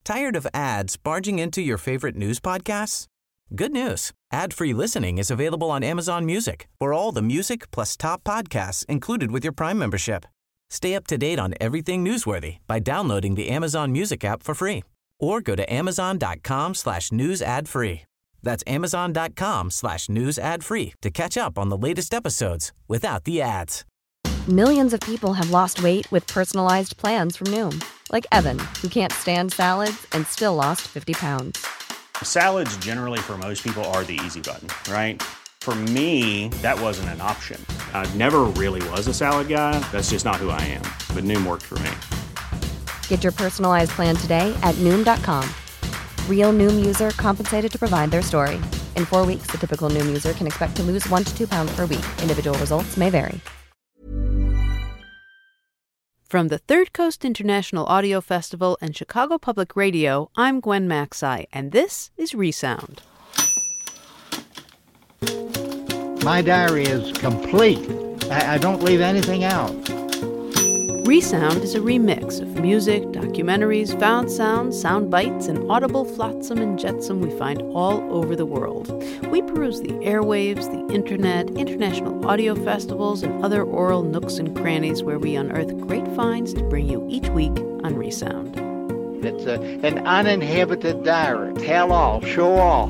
Tired of ads barging into your favorite news podcasts? Good news. Ad-free listening is available on Amazon Music for all the music plus top podcasts included with your Prime membership. Stay up to date on everything newsworthy by downloading the Amazon Music app for free or go to amazon.com/news ad free. That's amazon.com/news ad free to catch up on the latest episodes without the ads. Millions of people have lost weight with personalized plans from Noom. Like Evan, who can't stand salads and still lost 50 pounds. Salads generally for most people are the easy button, right? For me, that wasn't an option. I never really was a salad guy. That's just not who I am. But Noom worked for me. Get your personalized plan today at Noom.com. Real Noom user compensated to provide their story. In 4 weeks, the typical Noom user can expect to lose 1 to 2 pounds per week. Individual results may vary. From the Third Coast International Audio Festival and Chicago Public Radio, I'm Gwen Macsai, and this is ReSound. My diary is complete. I don't leave anything out. ReSound is a remix of music, documentaries, found sounds, sound bites, and audible flotsam and jetsam we find all over the world. We peruse the airwaves, the internet, international audio festivals, and other oral nooks and crannies where we unearth great finds to bring you each week on ReSound. It's an uninhibited diary. Tell all, show all.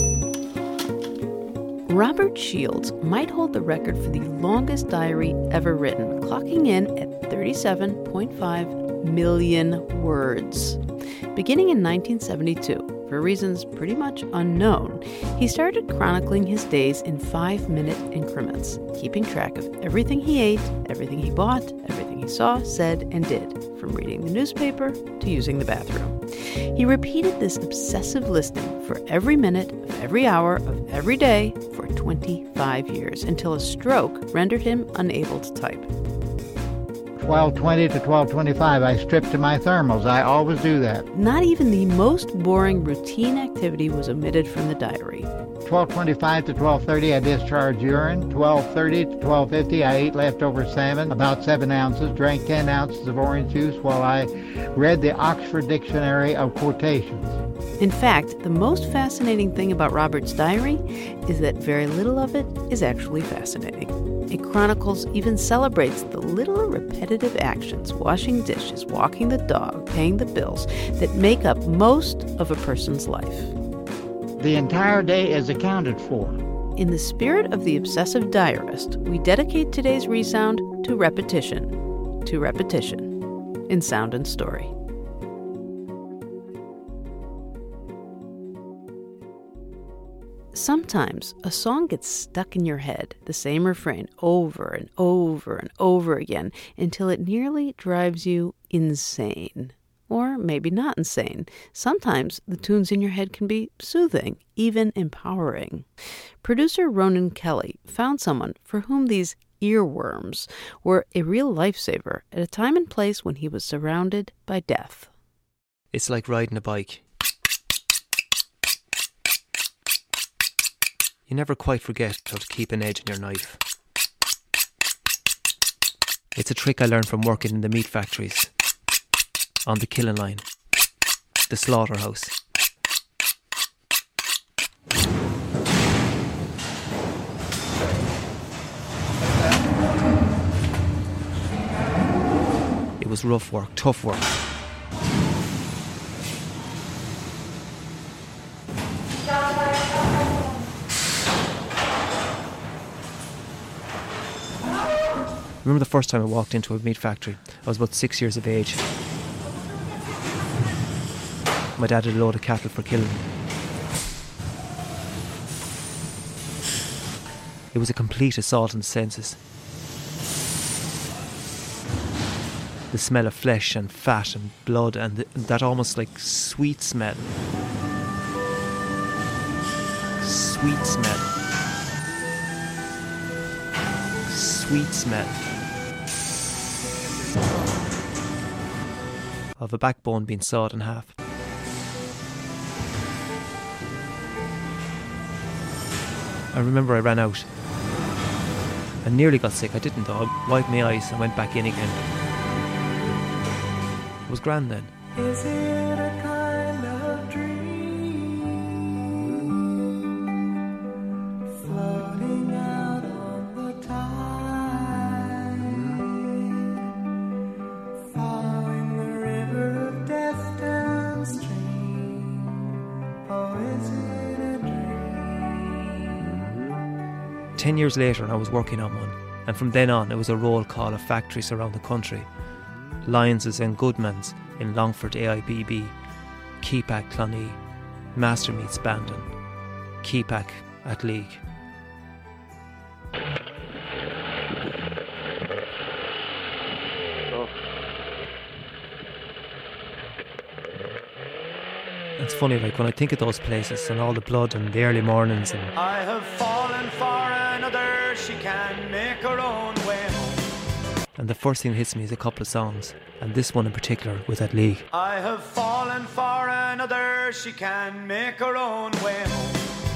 Robert Shields might hold the record for the longest diary ever written, clocking in at 37.5 million words. Beginning in 1972, for reasons pretty much unknown, he started chronicling his days in 5-minute increments, keeping track of everything he ate, everything he bought, everything he saw, said, and did, from reading the newspaper to using the bathroom. He repeated this obsessive listing for every minute of every hour of every day for 25 years, until a stroke rendered him unable to type. 12:20 to 12:25, I strip to my thermals. I always do that. Not even the most boring routine activity was omitted from the diary. 12:25 to 12:30, I discharge urine. 12:30 to 12:50, I ate leftover salmon, about 7 ounces, drank 10 ounces of orange juice while I read the Oxford Dictionary of Quotations. In fact, the most fascinating thing about Robert's diary is that very little of it is actually fascinating. It chronicles, even celebrates the little repetitive actions, washing dishes, walking the dog, paying the bills, that make up most of a person's life. The entire day is accounted for. In the spirit of the obsessive diarist, we dedicate today's ReSound to repetition in sound and story. Sometimes a song gets stuck in your head, the same refrain over and over and over again, until it nearly drives you insane. Or maybe not insane. Sometimes the tunes in your head can be soothing, even empowering. Producer Ronan Kelly found someone for whom these earworms were a real lifesaver at a time and place when he was surrounded by death. It's like riding a bike. You never quite forget how to keep an edge in your knife. It's a trick I learned from working in the meat factories, on the killing line, the slaughterhouse. It was rough work, tough work. I remember the first time I walked into a meat factory. I was about 6 years of age. My dad had a load of cattle for killing. It was a complete assault on the senses. The smell of flesh and fat and blood, and that almost like sweet smell. Sweet smell. Sweet smell of a backbone being sawed in half. I remember I ran out. I nearly got sick. I didn't though. I wiped my eyes and went back in again. It was grand then. Is it a kind 10 years later, and I was working on one. And from then on, it was a roll call of factories around the country. Lyons's and Goodman's in Longford AIBB, Keepack Clonee, Mastermeats Bandon, Keepack at League. It's funny, like when I think of those places and all the blood and the early mornings and I have fallen for another, she can make her own way home. And the first thing that hits me is a couple of songs, and this one in particular with that League. I have fallen for another, she can make her own way home.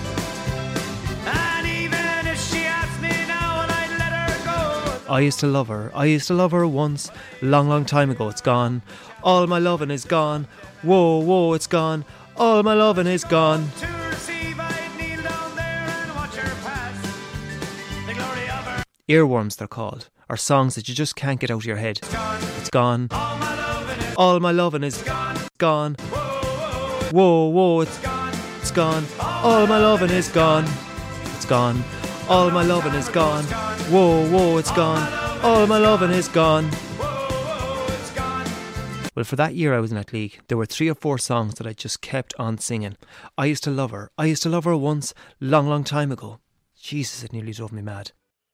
And even if she asked me now and I'd let her go. I used to love her once, long time ago, it's gone. All my loving is gone, whoa, it's gone. All my loving is gone. To receive, I'd kneel down there and watch her pass. The glory of her. Earworms they're called, are songs that you just can't get out of your head. It's gone. All my loving is gone. Whoa, it's gone. All my loving is gone. It's gone. All my loving is gone. Whoa, it's gone. All my loving is gone. Well, for that year I was in that League, there were 3 or 4 songs that I just kept on singing. I used to love her once, long time ago. Jesus, it nearly drove me mad.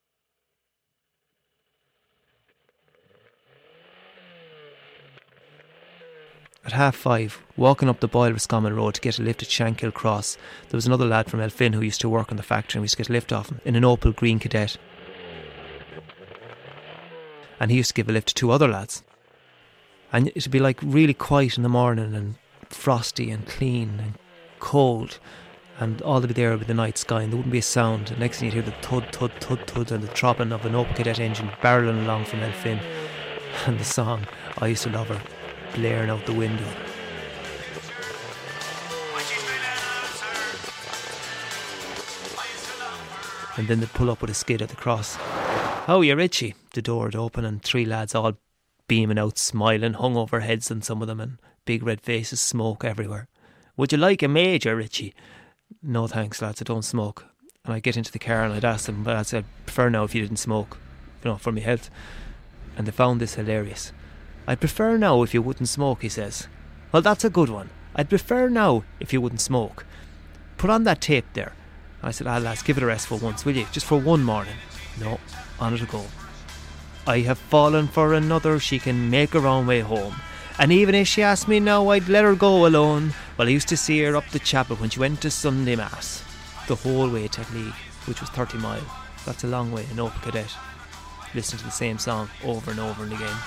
At 5:30, walking up the Boyle Roscommon Road to get a lift at Shankill Cross, there was another lad from Elphin who used to work in the factory, and we used to get a lift off him in an Opel Green Cadet. And he used to give a lift to 2 other lads. And it'd be like really quiet in the morning and frosty and clean and cold, and all to be there with the night sky, and there wouldn't be a sound. And next thing you'd hear the thud and the throbbing of an Opel Cadet engine barrelling along from Elphin, and the song I Used to Love Her blaring out the window. And then they'd pull up with a skid at the cross. "How are you, Richie?" The door would open and 3 lads all beaming out, smiling, hung over heads on some of them, and big red faces, smoke everywhere. "Would you like a major, Richie?" "No thanks, lads, I don't smoke." And I'd get into the car and I'd ask them, but I'd say, "I'd prefer now if you didn't smoke, for my health." And they found this hilarious. "I'd prefer now if you wouldn't smoke," he says. "Well, that's a good one. I'd prefer now if you wouldn't smoke. Put on that tape there." I said, "Lads, give it a rest for once, will you? Just for one morning." No, on it go. "I have fallen for another, she can make her own way home. And even if she asked me now, I'd let her go alone. Well, I used to see her up the chapel when she went to Sunday Mass." The whole way to League, which was 30 miles. That's a long way, an Opel Cadet. Listen to the same song over and over and again.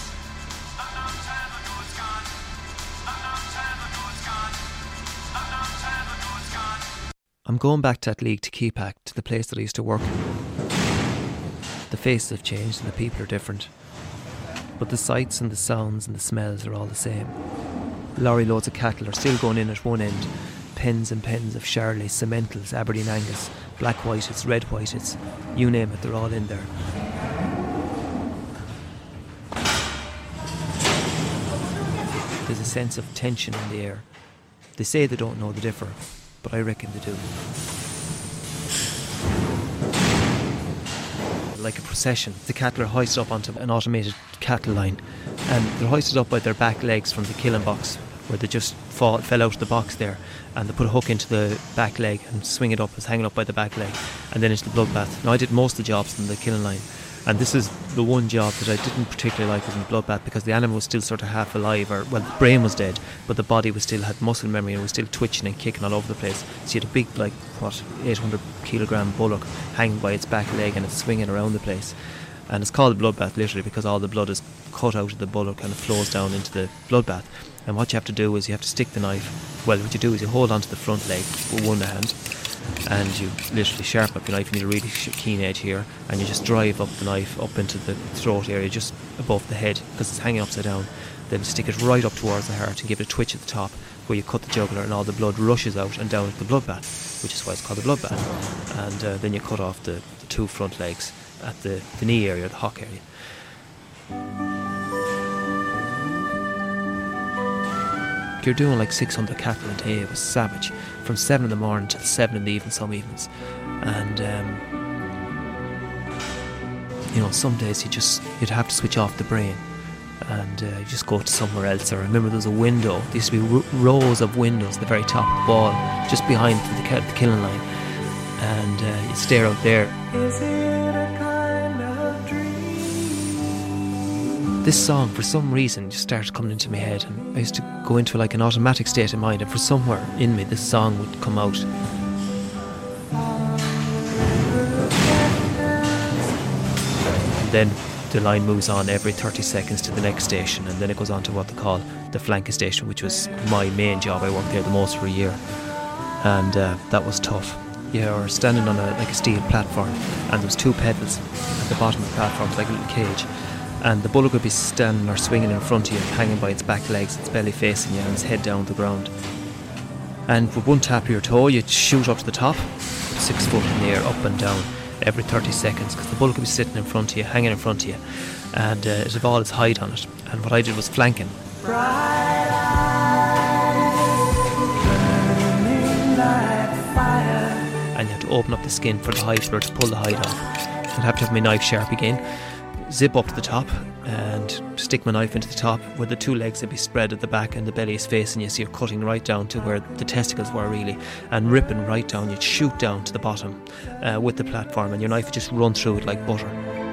I'm going back to that League to Keepack, to the place that I used to work in. The faces have changed and the people are different, but the sights and the sounds and the smells are all the same. Lorry loads of cattle are still going in at one end. Pens and pens of Charolais, Simmentals, Aberdeen Angus, Black Whiteds, Red Whiteds, you name it, they're all in there. There's a sense of tension in the air. They say they don't know the differ, but I reckon they do. Like a procession, the cattle are hoisted up onto an automated cattle line, and they're hoisted up by their back legs from the killing box, where they just fell out of the box there, and they put a hook into the back leg and swing it up, it's hanging up by the back leg, and then into the bloodbath. Now I did most of the jobs in the killing line, and this is the one job that I didn't particularly like, was in the bloodbath, because the animal was still sort of half alive, or well, the brain was dead, but the body was still had muscle memory and was still twitching and kicking all over the place. So you had a big, 800 kilogram bullock hanging by its back leg, and it's swinging around the place. And it's called a bloodbath literally because all the blood is cut out of the bullock and it flows down into the bloodbath. And what you have to do is you have to stick the knife. Well, what you do is you hold onto the front leg with one hand, and you literally sharpen up your knife. You need a really keen edge here, and you just drive up the knife up into the throat area just above the head, because it's hanging upside down. Then stick it right up towards the heart and give it a twitch at the top, where you cut the jugular and all the blood rushes out and down into the bloodbath, which is why it's called a bloodbath. And then you cut off the 2 front legs at the knee area, the hock area. You're doing like 600 cattle a day. It was savage, from 7 in the morning till 7 in the evening some evenings. And you know, some days you'd have to switch off the brain and you just go to somewhere else. I remember there was a window. There used to be rows of windows at the very top of the wall, just behind the killing line, and you'd stare out there. Is it a kind of dream? This song, for some reason, just started coming into my head, and I used to go into like an automatic state of mind, and for somewhere in me this song would come out. And then the line moves on every 30 seconds to the next station, and then it goes on to what they call the flanker station, which was my main job. I worked there the most for a year, and that was tough. You were standing on a steel platform, and there was 2 pedals at the bottom of the platform, like a little cage, and the bullock would be standing or swinging in front of you, hanging by its back legs, its belly facing you, and its head down to the ground. And with one tap of your toe, you'd shoot up to the top, 6 foot in the air, up and down, every 30 seconds, because the bullock would be sitting in front of you, hanging in front of you, and it had all its height on it. And what I did was flanking. And you have to open up the skin for the hide, or to pull the hide off. I'd have to have my knife sharp again, zip up to the top and stick my knife into the top where the 2 legs would be spread at the back and the belly is facing you, so you're cutting right down to where the testicles were really, and ripping right down. You'd shoot down to the bottom with the platform, and your knife would just run through it like butter.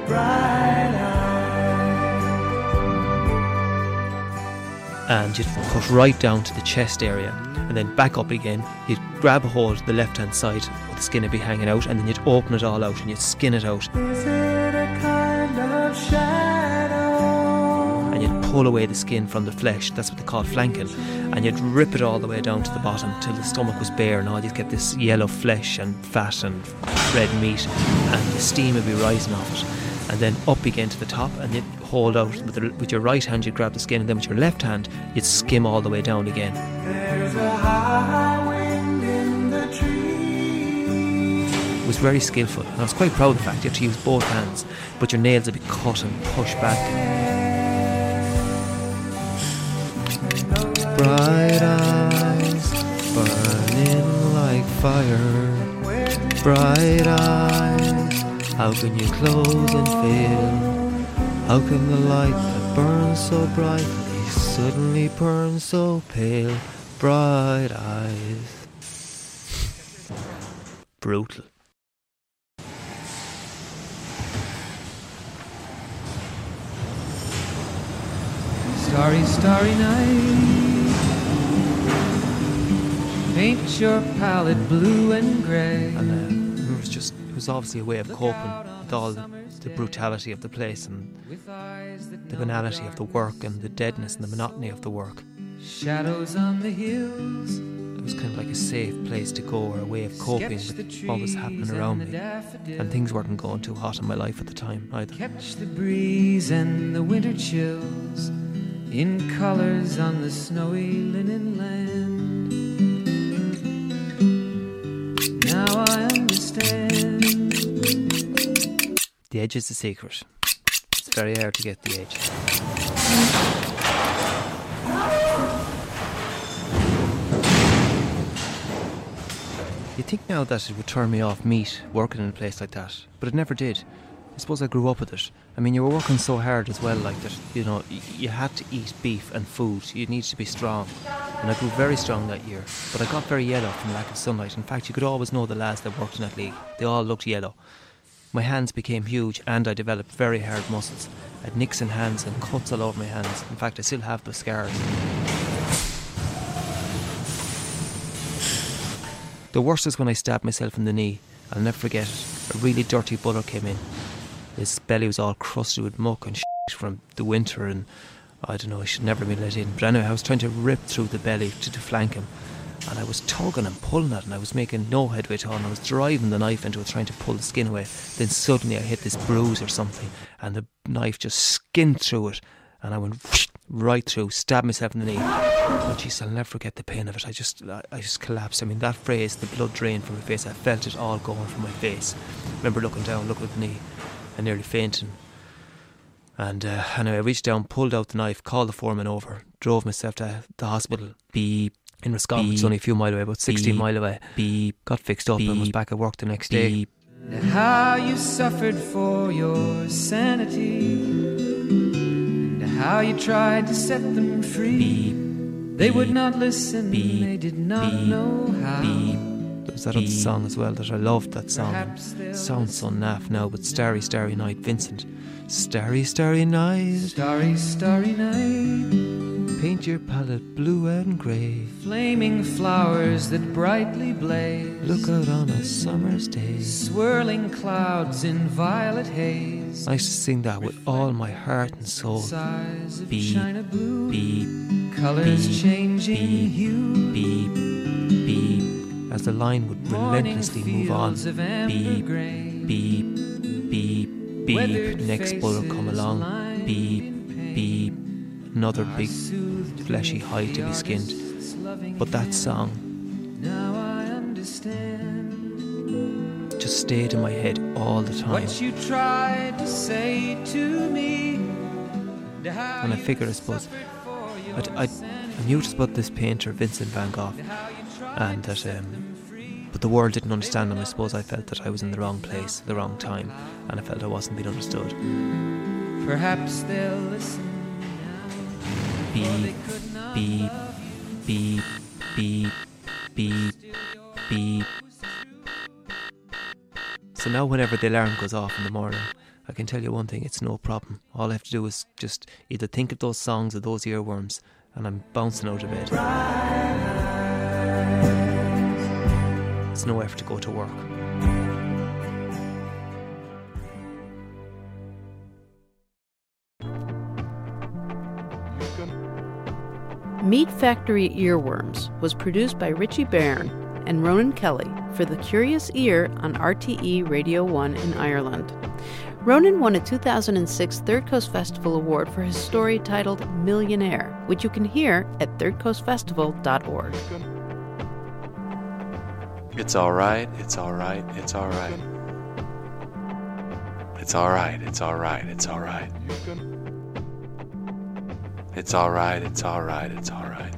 And you'd cut right down to the chest area, and then back up again. You'd grab a hold of the left hand side where the skin would be hanging out, and then you'd open it all out and you'd skin it out. Is it a kind of shadow? And you'd pull away the skin from the flesh. That's what they call flanking. And you'd rip it all the way down to the bottom till the stomach was bare, and all you'd get this yellow flesh and fat and red meat, and the steam would be rising off it. And then up again to the top, and you'd hold out with your right hand. You'd grab the skin, and then with your left hand you'd skim all the way down again. There's a high wind in the trees. It was very skillful, and I was quite proud of the fact you had to use both hands, but your nails would be cut and pushed back. Bright eyes burning like fire, bright eyes, how can you close and fail? How can the light that burns so brightly suddenly burn so pale? Bright eyes. Brutal. Starry, starry night, paint your palette blue and grey. And it was obviously a way of coping with all the brutality of the place and the banality of the work and the deadness and the monotony of the work. Shadows on the hills. It was kind of like a safe place to go, or a way of coping with what was happening around me. And things weren't going too hot in my life at the time either. Catch the breeze and the winter chills in colours on the snowy linen land. Now I understand. The edge is the secret. It's very hard to get the edge. You'd think now that it would turn me off meat, working in a place like that, but it never did. I suppose I grew up with it. I mean, you were working so hard as well, like that, you know, you had to eat beef and food. You needed to be strong. And I grew very strong that year, but I got very yellow from lack of sunlight. In fact, you could always know the lads that worked in that league. They all looked yellow. My hands became huge, and I developed very hard muscles. I had nicks in hands and cuts all over my hands. In fact, I still have the scars. The worst is when I stabbed myself in the knee. I'll never forget it. A really dirty bullet came in. His belly was all crusted with muck and shit from the winter, and I don't know, I should never have been let in. But anyway, I was trying to rip through the belly to flank him, and I was tugging and pulling at it, and I was making no headway at all, and I was driving the knife into it, trying to pull the skin away. Then suddenly I hit this bruise or something, and the knife just skinned through it, and I went whoosh, right through, stabbed myself in the knee. Oh jeez, I'll never forget the pain of it. I just collapsed. I mean, that phrase, the blood drained from my face, I felt it all going from my face. I remember looking down, looking at the knee, and nearly fainting. And anyway, I reached down, pulled out the knife, called the foreman over, drove myself to the hospital. Beep. In Roscommon, it's only a few miles away, about 16 miles away. Beep. Got fixed up and was back at work the next day. and how you suffered for your sanity, and how you tried to set them free. They would not listen, they did not know how. There was that other song as well that I loved, that song. It sounds so naff now, but Starry, Starry Night, Vincent. Starry, Starry Night. Starry, Starry Night. Paint your palette blue and grey. Flaming flowers that brightly blaze. Look out on a summer's day. Swirling clouds in violet haze. I used to sing that with all my heart and soul. Beep, China blue. Beep, colors beep, changing beep, hue. Beep, beep, as the line would relentlessly move on. Beep, beep, beep, beep. Next bull will come along. Beep, beep. Another big fleshy hide to be skinned. But that song just stayed in my head all the time. What you tried to say to me. And I figured, I suppose, I knew it was about this painter, Vincent van Gogh, and that, but the world didn't understand him. I suppose I felt that I was in the wrong place, the wrong time, and I felt I wasn't being understood. Perhaps they'll listen. Beep, beep, beep, beep, beep, beep. So now whenever the alarm goes off in the morning, I can tell you one thing, it's no problem. All I have to do is just either think of those songs or those earworms, and I'm bouncing out of bed. It's no effort to go to work. Meat Factory Earworms was produced by Richie Byrne and Ronan Kelly for The Curious Ear on RTE Radio 1 in Ireland. Ronan won a 2006 Third Coast Festival Award for his story titled Millionaire, which you can hear at thirdcoastfestival.org. It's all right, it's all right, it's all right. It's all right, it's all right, it's all right. It's all right, it's all right, it's all right.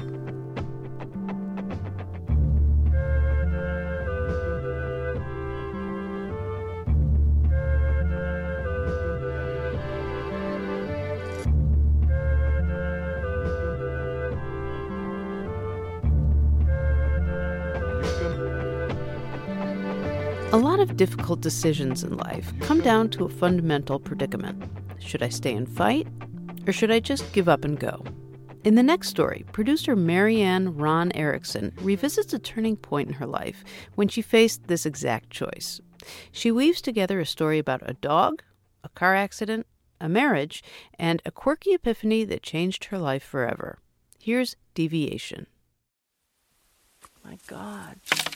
A lot of difficult decisions in life come down to a fundamental predicament. Should I stay and fight, or should I just give up and go? In the next story, producer Marianne Ron Erickson revisits a turning point in her life when she faced this exact choice. She weaves together a story about a dog, a car accident, a marriage, and a quirky epiphany that changed her life forever. Here's Deviation. My God.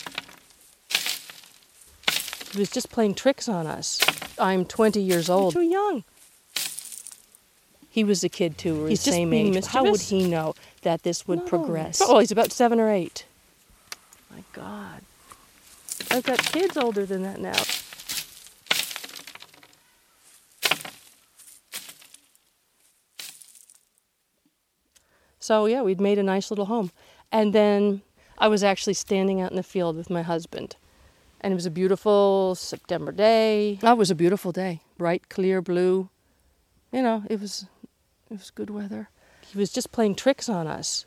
He was just playing tricks on us. I'm 20 years old. You're too young. He was a kid too, we're the same age. Mischievous? How would he know that this would progress? Oh, he's about 7 or 8. My God. I've got kids older than that now. So yeah, we'd made a nice little home. And then I was actually standing out in the field with my husband. And it was a beautiful September day. Oh, it was a beautiful day. Bright, clear blue. You know, it was good weather. He was just playing tricks on us.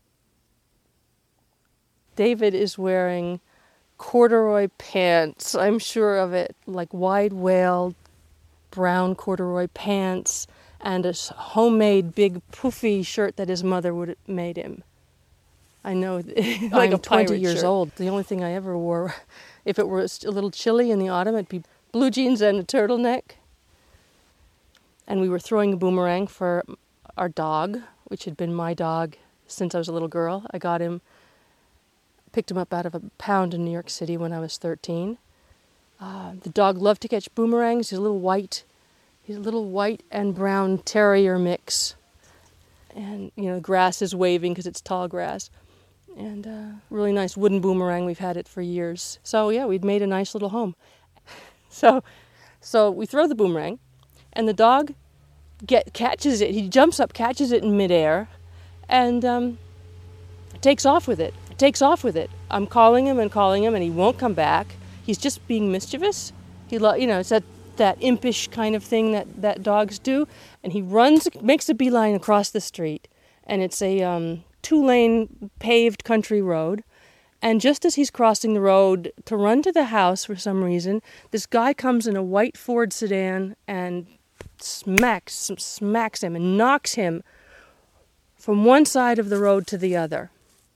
David is wearing corduroy pants, I'm sure of it, like wide wale brown corduroy pants and a homemade big poofy shirt that his mother would have made him. I know, like I'm 20 years old. The only thing I ever wore, if it were a little chilly in the autumn, it'd be blue jeans and a turtleneck. And we were throwing a boomerang for our dog, which had been my dog since I was a little girl. I picked him up out of a pound in New York City when I was 13. The dog loved to catch boomerangs. He's a little white and brown terrier mix. And, you know, the grass is waving because it's tall grass. And really nice wooden boomerang. We've had it for years. So, yeah, we'd made a nice little home. So we throw the boomerang, and the dog catches it. He jumps up, catches it in midair, and takes off with it. I'm calling him, and he won't come back. he's just being mischievous. It's that impish kind of thing that dogs do. And he makes a beeline across the street. And it's a 2-lane paved country road. And just as he's crossing the road to run to the house for some reason, this guy comes in a white Ford sedan and smacks him and knocks him from one side of the road to the other.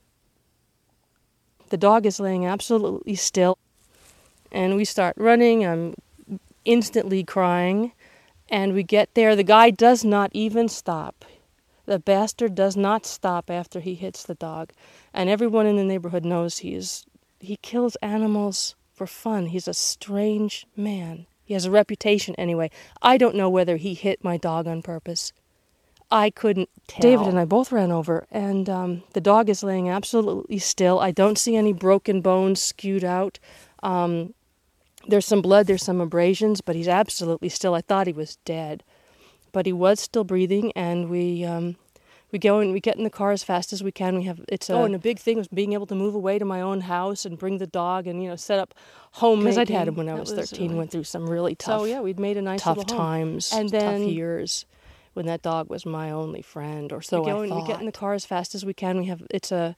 The dog is laying absolutely still. And we start running. I'm instantly crying. And we get there. The guy does not even stop. The bastard does not stop after he hits the dog. And everyone in the neighborhood knows he kills animals for fun. He's a strange man. He has a reputation anyway. I don't know whether he hit my dog on purpose. I couldn't tell. David and I both ran over, and the dog is laying absolutely still. I don't see any broken bones skewed out. There's some blood, there's some abrasions, but he's absolutely still. I thought he was dead. But he was still breathing, and we go and we get in the car as fast as we can. And a big thing was being able to move away to my own house and bring the dog and set up homemaking. Because I'd had him when I was 13, went through some really tough. So yeah, we'd made a nice tough little times, and then tough years when that dog was my only friend, or so I thought. We get in the car as fast as we can. It's a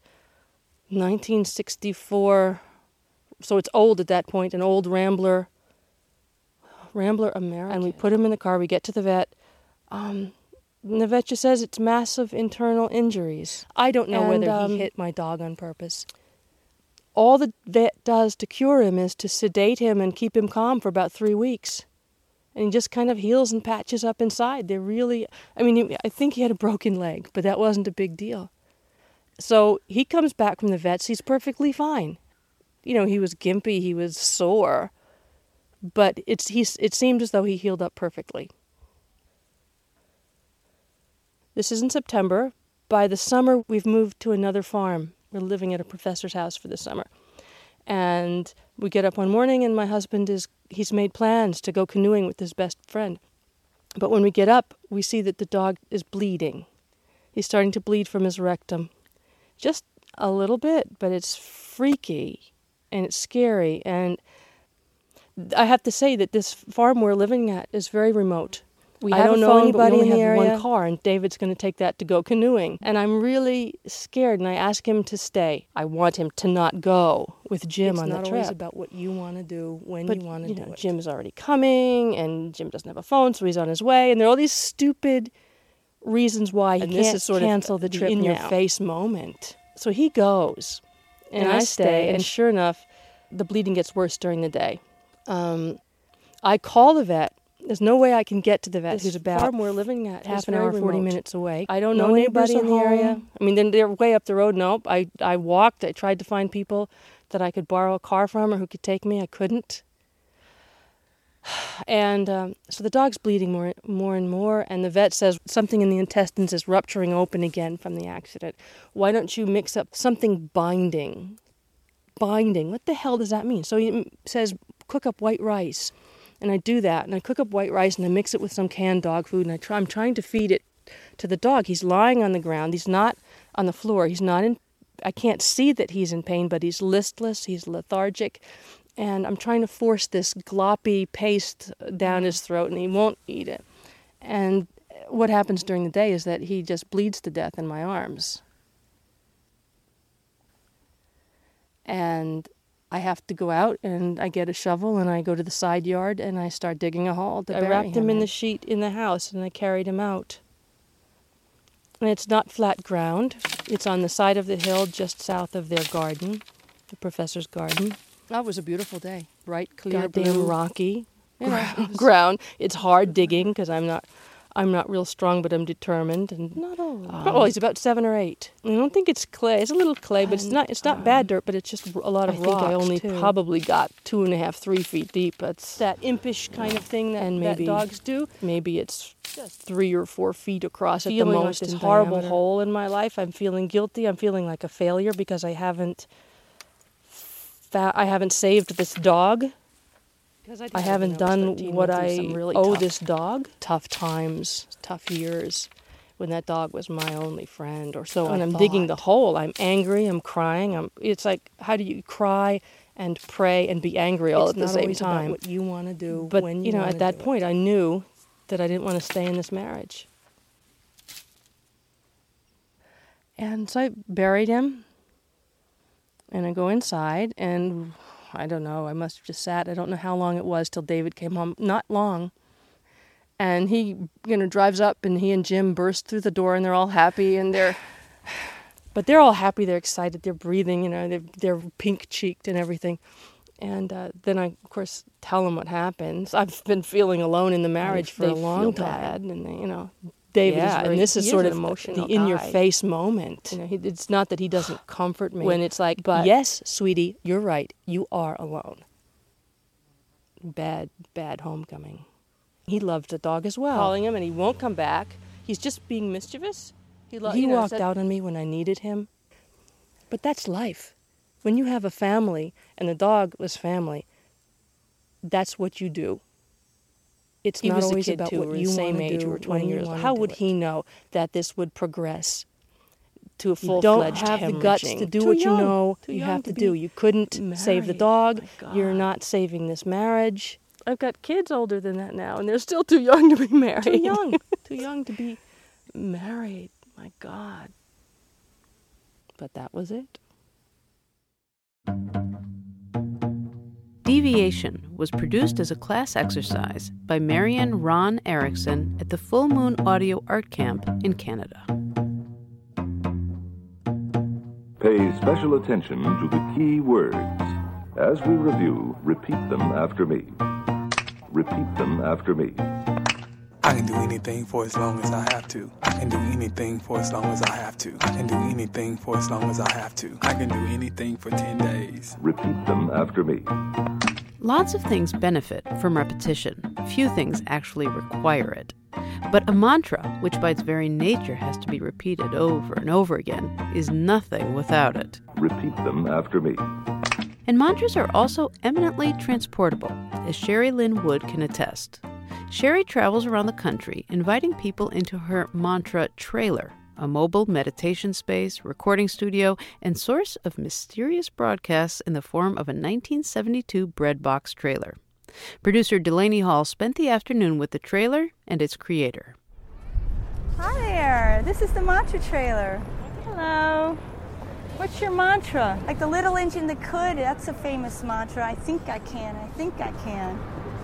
1964, so it's old at that point, an old Rambler American, and we put him in the car. We get to the vet. And the vet just says it's massive internal injuries. I don't know whether he hit my dog on purpose. All the vet does to cure him is to sedate him and keep him calm for about 3 weeks. And he just kind of heals and patches up inside. I think he had a broken leg, but that wasn't a big deal. So he comes back from the vets. He's perfectly fine. He was gimpy, he was sore, but it seemed as though he healed up perfectly. This is in September. By the summer, we've moved to another farm. We're living at a professor's house for the summer. And we get up one morning, and my husband he's made plans to go canoeing with his best friend. But when we get up, we see that the dog is bleeding. He's starting to bleed from his rectum. Just a little bit, but it's freaky, and it's scary. And I have to say that this farm we're living at is very remote. I don't know anybody in the area. We only have one car, and David's going to take that to go canoeing. And I'm really scared, and I ask him to stay. I want him to not go with Jim on the trip. It's not always about what you want to do, when you want to do it. Jim is already coming, and Jim doesn't have a phone, so he's on his way. And there are all these stupid reasons why he can't cancel the trip in your face moment. So he goes, and I stay, and sure enough, the bleeding gets worse during the day. I call the vet. There's no way I can get to the vet, who's about farm we're living at half an hour, 40 minutes away. I don't know anybody in the area. Then they're way up the road. Nope. I walked. I tried to find people that I could borrow a car from or who could take me. I couldn't. And so the dog's bleeding more and more, and the vet says something in the intestines is rupturing open again from the accident. Why don't you mix up something binding? Binding. What the hell does that mean? So he says, cook up white rice. And I do that, and I cook up white rice, and I mix it with some canned dog food, and I'm trying to feed it to the dog. He's lying on the ground. He's not on the floor. He's not in. I can't see that he's in pain, but he's listless. He's lethargic, and I'm trying to force this gloppy paste down his throat, and he won't eat it. And what happens during the day is that he just bleeds to death in my arms. And I have to go out, and I get a shovel, and I go to the side yard, and I start digging a hole to bury him. I wrapped him in the sheet in the house, and I carried him out. And it's not flat ground. It's on the side of the hill just south of their garden, the professor's garden. That was a beautiful day. Bright, clear, blue, rocky ground. It's hard digging, because I'm not real strong, but I'm determined. And not old. He's about 7 or 8. I don't think it's clay. It's a little clay, but it's not bad dirt, but it's just a lot of rocks. I think I only probably got 2.5, 3 feet deep. That's that impish kind of thing that dogs do. Maybe it's just 3 or 4 feet across at the most. This horrible hole in my life. I'm feeling guilty. I'm feeling like a failure because I haven't saved this dog. I haven't done what I owe this dog. Tough times, tough years, when that dog was my only friend or so. And I'm digging the hole. I'm angry, I'm crying. It's like, how do you cry and pray and be angry all at the same always time. about what you want to do. But, when you know, wanna at that do it. point, I knew that I didn't want to stay in this marriage. And so I buried him, and I go inside, and I don't know, I must have just sat. I don't know how long it was till David came home. Not long. And he, drives up, and he and Jim burst through the door, and they're all happy, and but they're all happy, they're excited, they're breathing, they're pink-cheeked and everything. And then I, of course, tell them what happened. I've been feeling alone in the marriage for a long time. And, David is very, and this is sort of the in-your-face moment. It's not that he doesn't comfort me. When it's like, but yes, sweetie, you're right. You are alone. Bad homecoming. He loved the dog as well. Calling him, and he won't come back. He's just being mischievous. He walked out on me when I needed him. But that's life. When you have a family, and the dog was family, that's what you do. It's not always about what you want to do. 20 years old. How would he know that this would progress to a full-fledged hemorrhaging? You don't have the guts to do what you know you have to do. You couldn't save the dog. You're not saving this marriage. I've got kids older than that now, and they're still too young to be married. Too young to be married. My God. But that was it. Deviation was produced as a class exercise by Marianne Ron Erickson at the Full Moon Audio Art Camp in Canada. Pay special attention to the key words. As we review, repeat them after me. Repeat them after me. I can do anything for as long as I have to. I can do anything for as long as I have to. I can do anything for as long as I have to. I can do anything for 10 days. Repeat them after me. Lots of things benefit from repetition. Few things actually require it. But a mantra, which by its very nature has to be repeated over and over again, is nothing without it. Repeat them after me. And mantras are also eminently transportable, as Sherry Lynn Wood can attest. Sherry travels around the country inviting people into her mantra trailer, a mobile meditation space, recording studio, and source of mysterious broadcasts in the form of a 1972 breadbox trailer. Producer Delaney Hall spent the afternoon with the trailer and its creator. Hi there, this is the mantra trailer. Hello. What's your mantra? Like the little engine that could, that's a famous mantra. I think I can, I think I can.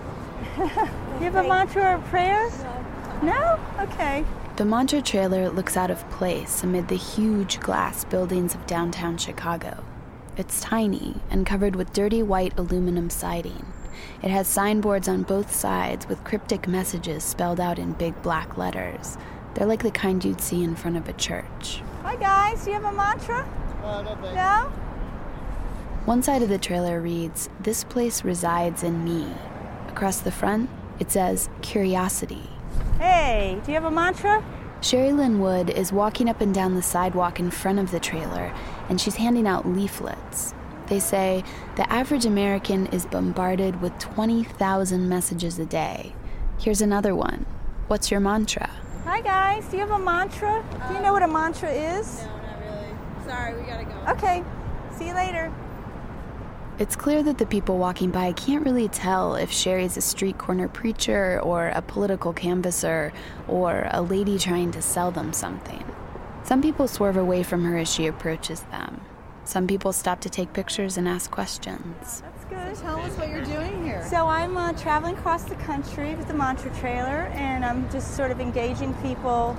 You have a mantra or a prayer? No? Okay. The mantra trailer looks out of place amid the huge glass buildings of downtown Chicago. It's tiny and covered with dirty white aluminum siding. It has signboards on both sides with cryptic messages spelled out in big black letters. They're like the kind you'd see in front of a church. Hi guys, do you have a mantra? No? One side of the trailer reads, "This place resides in me." Across the front, it says, "Curiosity." Hey, do you have a mantra? Sherry Lynn Wood is walking up and down the sidewalk in front of the trailer, and she's handing out leaflets. They say, the average American is bombarded with 20,000 messages a day. Here's another one. What's your mantra? Hi guys, do you have a mantra? Do you know what a mantra is? No, not really. Sorry, we gotta go. Okay, see you later. It's clear that the people walking by can't really tell if Sherry's a street corner preacher or a political canvasser or a lady trying to sell them something. Some people swerve away from her as she approaches them. Some people stop to take pictures and ask questions. That's good. So tell us what you're doing here. So I'm traveling across the country with the mantra trailer, and I'm just sort of engaging people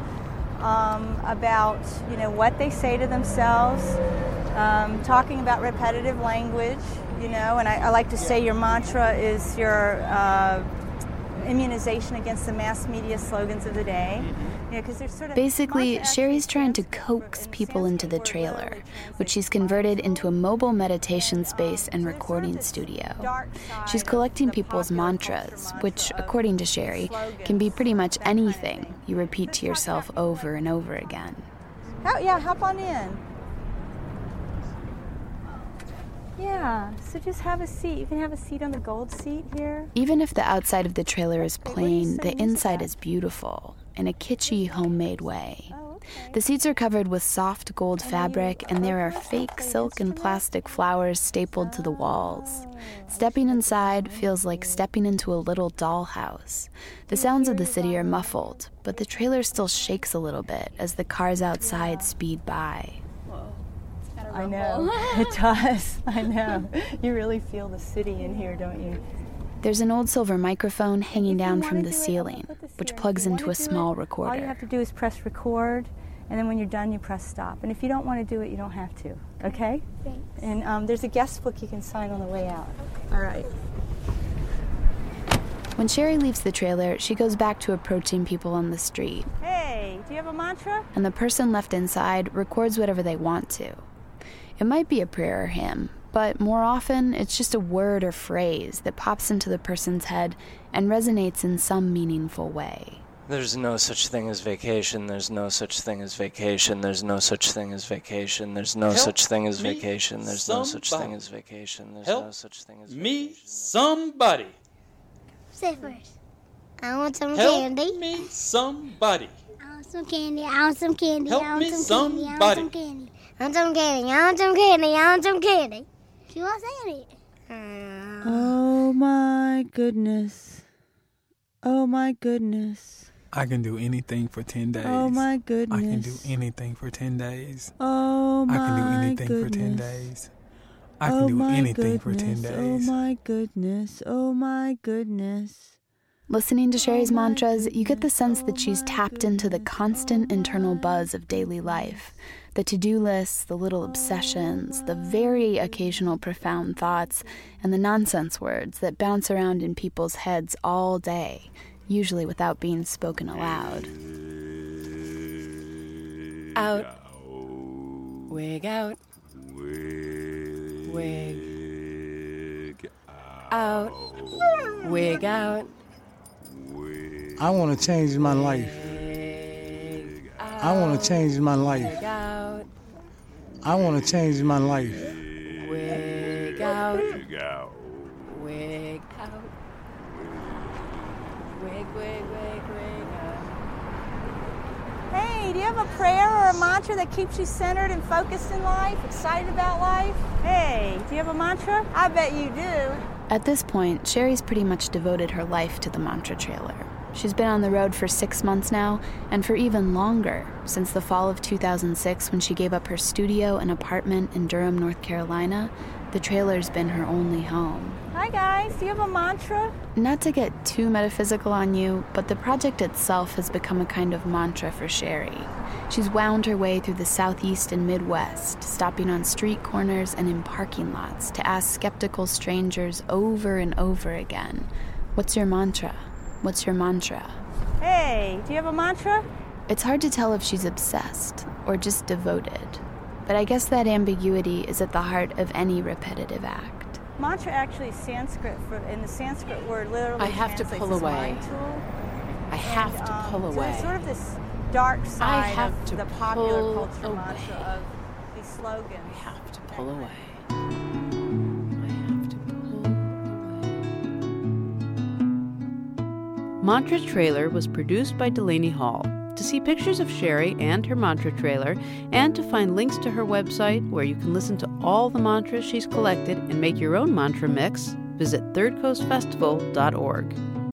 about, what they say to themselves, talking about repetitive language, and I like to say your mantra is your immunization against the mass media slogans of the day. Because they're sort of basically, Sherry's trying to coax people into the trailer, which she's converted into a mobile meditation space and recording studio. She's collecting people's mantras, which, according to Sherry, can be pretty much anything you repeat to yourself over and over again. Hop on in. Yeah, so just have a seat. You can have a seat on the gold seat here. Even if the outside of the trailer is plain, the inside is beautiful in a kitschy, homemade way. The seats are covered with soft gold fabric, and there are fake silk and plastic flowers stapled to the walls. Stepping inside feels like stepping into a little dollhouse. The sounds of the city are muffled, but the trailer still shakes a little bit as the cars outside speed by. I know, it does. I know. You really feel the city in here, don't you? There's an old silver microphone hanging down from the ceiling, which plugs into a small recorder. All you have to do is press record, and then when you're done, you press stop. And if you don't want to do it, you don't have to, okay? Thanks. And there's a guest book you can sign on the way out. Okay. All right. When Sherry leaves the trailer, she goes back to approaching people on the street. Hey, do you have a mantra? And the person left inside records whatever they want to. It might be a prayer or hymn, but more often it's just a word or phrase that pops into the person's head and resonates in some meaningful way. There's no such thing as vacation, there's no such thing as vacation, there's no such thing as vacation, there's no such thing as vacation, there's no such thing as vacation, there's no such thing as vacation. Me, somebody. Say first. I want some Help candy. Help me, somebody. I want some candy. I want some candy. Help I want me, some candy. I want somebody. some candy. I want some candy. I want some candy. I want some candy. She wants candy. Oh my goodness. Oh my goodness. I can do anything for 10 days. Oh my goodness. I can do anything for 10 days. Oh my I can do anything goodness. for 10 days. I can do anything for 10 days. Oh my goodness. Oh my goodness. Listening to Sherry's mantras, you get the sense that she's tapped into the constant internal buzz of daily life. The to-do lists, the little obsessions, the very occasional profound thoughts, and the nonsense words that bounce around in people's heads all day, usually without being spoken aloud. Out. Wig out. Wig out. Wig out. I want to change my life. I want to change my life. I want to change my life. Wig out. Wig out. Wig out. Wig, wig, wig, wig out. Hey, do you have a prayer or a mantra that keeps you centered and focused in life, excited about life? Hey, do you have a mantra? I bet you do. At this point, Sherry's pretty much devoted her life to the mantra trailer. She's been on the road for 6 months now, and for even longer, since the fall of 2006 when she gave up her studio and apartment in Durham, North Carolina. The trailer's been her only home. Hi guys, do you have a mantra? Not to get too metaphysical on you, but the project itself has become a kind of mantra for Sherry. She's wound her way through the Southeast and Midwest, stopping on street corners and in parking lots to ask skeptical strangers over and over again, "What's your mantra? What's your mantra?" Hey, do you have a mantra? It's hard to tell if she's obsessed or just devoted, but I guess that ambiguity is at the heart of any repetitive act. Mantra actually is Sanskrit, in the Sanskrit word literally I have to translates pull as away. mind tool. I have to pull So away. it's sort of this dark side have of to the popular pull culture away. mantra of these slogans. I have to pull away. Mantra Trailer was produced by Delaney Hall. To see pictures of Sherry and her mantra trailer, and to find links to her website where you can listen to all the mantras she's collected and make your own mantra mix, visit thirdcoastfestival.org.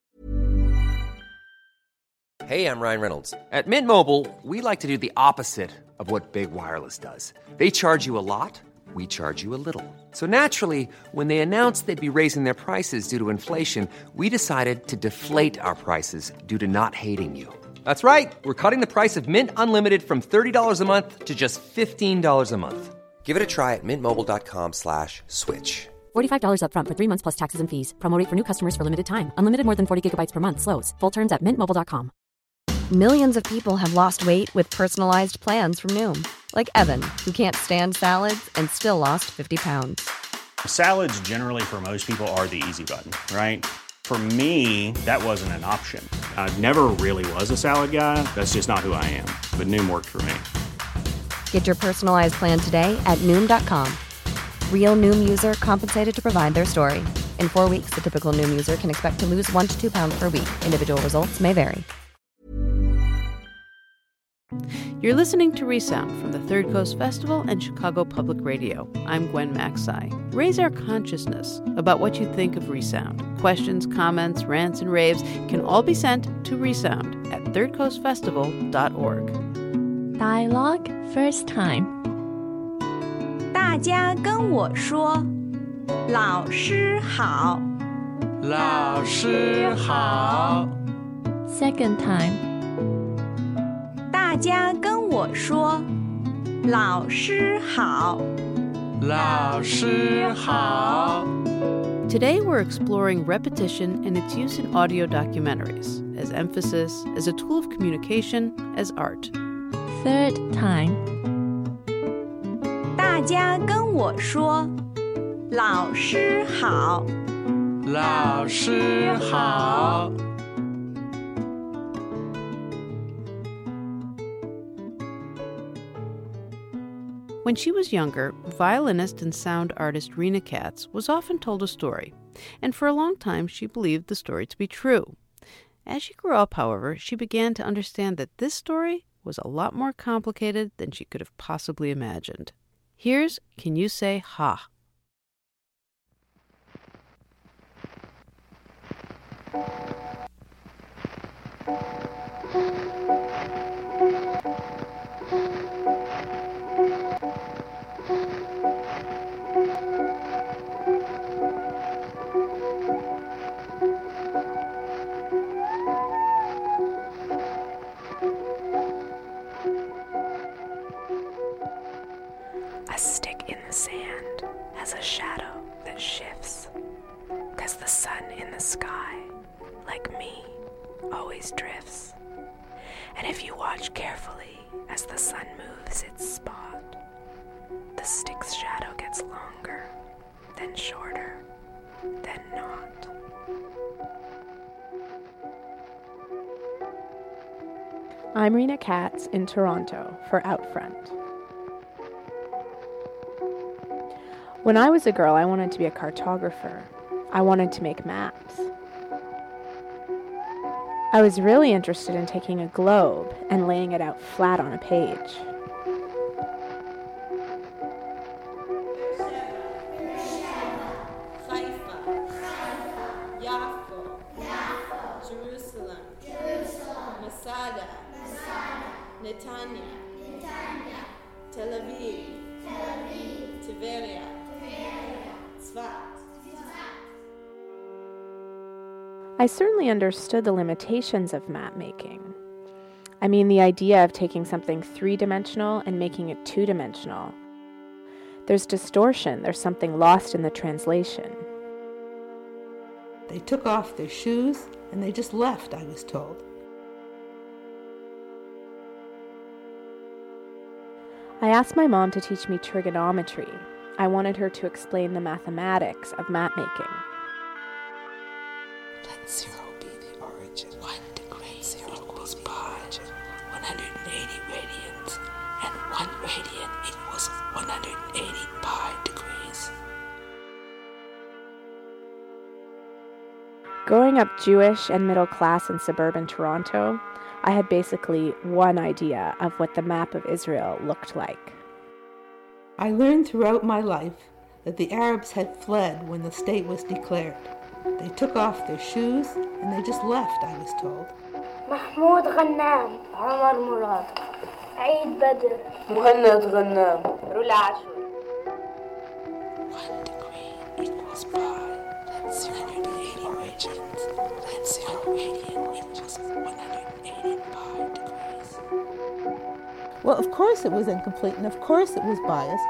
Hey, I'm Ryan Reynolds. At Mint Mobile, we like to do the opposite of what Big Wireless does. They charge you a lot, we charge you a little. So naturally, when they announced they'd be raising their prices due to inflation, we decided to deflate our prices due to not hating you. That's right. We're cutting the price of Mint Unlimited from $30 a month to just $15 a month. Give it a try at mintmobile.com/switch. $45 up front for 3 months plus taxes and fees. Promo rate for new customers for limited time. Unlimited more than 40 gigabytes per month. Slows full terms at mintmobile.com. Millions of people have lost weight with personalized plans from Noom. Like Evan, who can't stand salads and still lost 50 pounds. Salads generally for most people are the easy button, right? For me, that wasn't an option. I never really was a salad guy. That's just not who I am. But Noom worked for me. Get your personalized plan today at Noom.com. Real Noom user compensated to provide their story. In 4 weeks, the typical Noom user can expect to lose 1 to 2 pounds per week. Individual results may vary. You're listening to Resound from the Third Coast Festival and Chicago Public Radio. I'm Gwen Macsai. Raise our consciousness about what you think of Resound. Questions, comments, rants, and raves can all be sent to Resound at thirdcoastfestival.org. Dialogue first time. 大家跟我说，老师好。 老师好。Second time. 大家跟我说，老师好。 老师好。 Today we're exploring repetition and its use in audio documentaries, as emphasis, as a tool of communication, as art. Third time. 大家跟我说，老师好。 老师好。 When she was younger, violinist and sound artist Rena Katz was often told a story, and for a long time she believed the story to be true. As she grew up, however, she began to understand that this story was a lot more complicated than she could have possibly imagined. Here's Can You Say Ha? A stick in the sand has a shadow that shifts, 'cause the sun in the sky, like me, always drifts. And if you watch carefully as the sun moves its spot, the stick's shadow gets longer, then shorter, then not. I'm Rena Katz in Toronto for Outfront. When I was a girl, I wanted to be a cartographer. I wanted to make maps. I was really interested in taking a globe and laying it out flat on a page. Masada, Netanya, Tel Aviv, Tiberia, Tzfat. I certainly understood the limitations of map making. I mean, the idea of taking something three-dimensional and making it two-dimensional. There's distortion, there's something lost in the translation. They took off their shoes and they just left, I was told. I asked my mom to teach me trigonometry. I wanted her to explain the mathematics of map making. Let 0 be the origin. 1 degree 0 equals pi, 180 radians, and 1 radian equals 180 pi degrees. Growing up Jewish and middle class in suburban Toronto, I had basically one idea of what the map of Israel looked like. I learned throughout my life that the Arabs had fled when the state was declared. They took off their shoes and they just left, I was told. محمود غنام عمر مراد عيد بدر مهند غنام رولا عاشور. 1 degree equals pi. That's 180 radians. That's 0 radian equals 180 pi degrees. Well, of course it was incomplete, and of course it was biased.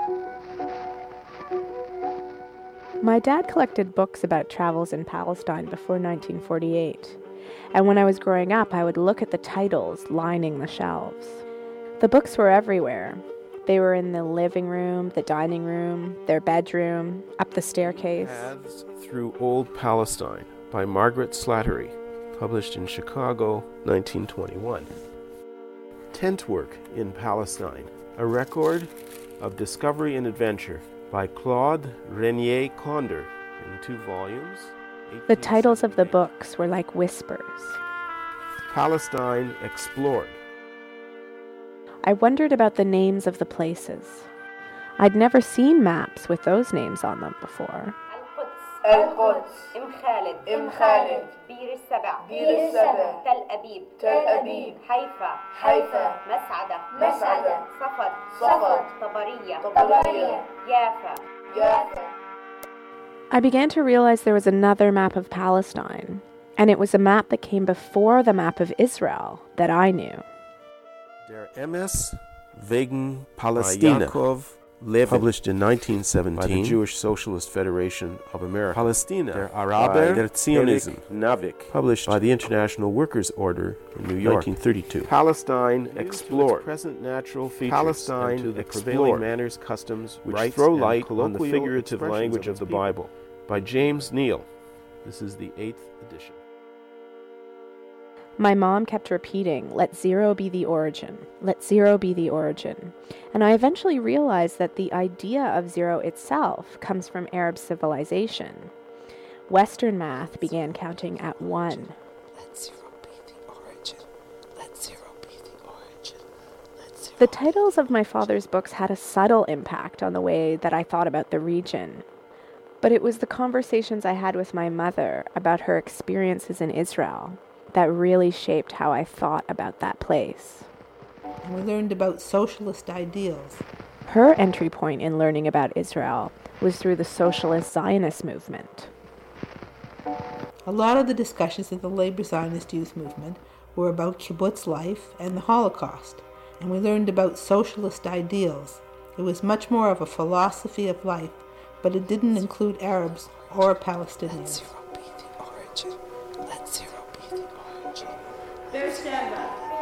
My dad collected books about travels in Palestine before 1948, and when I was growing up, I would look at the titles lining the shelves. The books were everywhere. They were in the living room, the dining room, their bedroom, up the staircase. Paths Through Old Palestine by Margaret Slattery, published in Chicago, 1921. Tent Work in Palestine, a record of discovery and adventure by Claude Renier Conder in 2 volumes. The titles of the books were like whispers. Palestine Explored. I wondered about the names of the places. I'd never seen maps with those names on them before. القدس ام خالد بير السبع تل أبيب حيفا مسعدة صفد طبرية يافا I began to realize there was another map of Palestine, and it was a map that came before the map of Israel that I knew. Der MS wegen Palästina. Published in 1917 by the Jewish Socialist Federation of America. Palestina, der Araber, der Zionism, Navik, published by the International Workers' Order in New York, 1932. Palestine Explored, present natural features, Palestine to the prevailing manners, customs, which throw light on the figurative language of the Bible, by James Neal. This is the 8th edition. My mom kept repeating, "Let zero be the origin, let zero be the origin." And I eventually realized that the idea of zero itself comes from Arab civilization. Western math began counting at 1. Let zero be the origin, let zero be the origin, let zero. The titles of my father's books had a subtle impact on the way that I thought about the region. But it was the conversations I had with my mother about her experiences in Israel that really shaped how I thought about that place. And we learned about socialist ideals. Her entry point in learning about Israel was through the socialist Zionist movement. A lot of the discussions of the labor Zionist youth movement were about kibbutz life and the Holocaust, and we learned about socialist ideals. It was much more of a philosophy of life, but it didn't include Arabs or Palestinians. Let zero be the origin, let zero. Beersheba,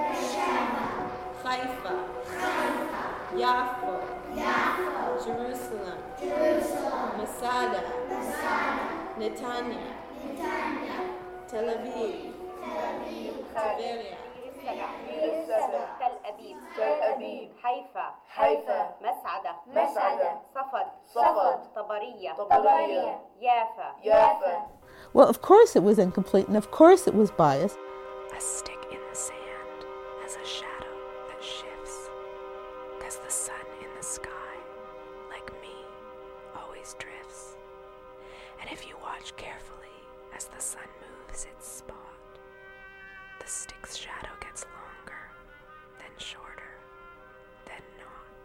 Haifa, Yaffo, Jerusalem, Masada, Netanya, Tel Aviv, Tiberia, تل أبيب حيفا مسعدة صفد طبرية يافا. Well, of course it was incomplete, and of course it was biased. A stick in the sand has a shadow that shifts, 'cause the sun in the sky, like me, always drifts. And if you watch carefully as the sun moves its spot, the stick's shadow gets longer, then shorter, then not.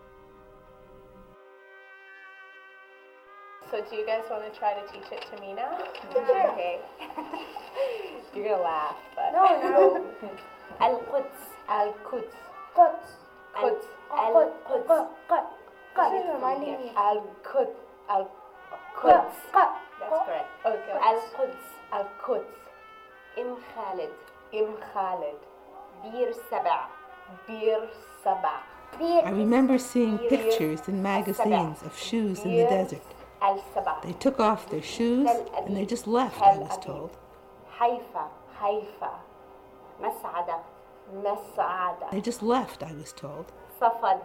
So do you guys want to try to teach it to me now? Sure. Okay. You're going to laugh, but... No. Al-Quds. Al-Quds. Quds. Quds. Al-Quds. This is reminding me. Al-Quds. Al-Quds. That's correct. Okay. Al-Quds. Al-Quds. Im Khalid. Bir Saba. I remember seeing pictures in magazines of shoes in the desert. They took off their shoes and they just left, I was told. Haifa. Mas'ada. They just left, I was told. Safad.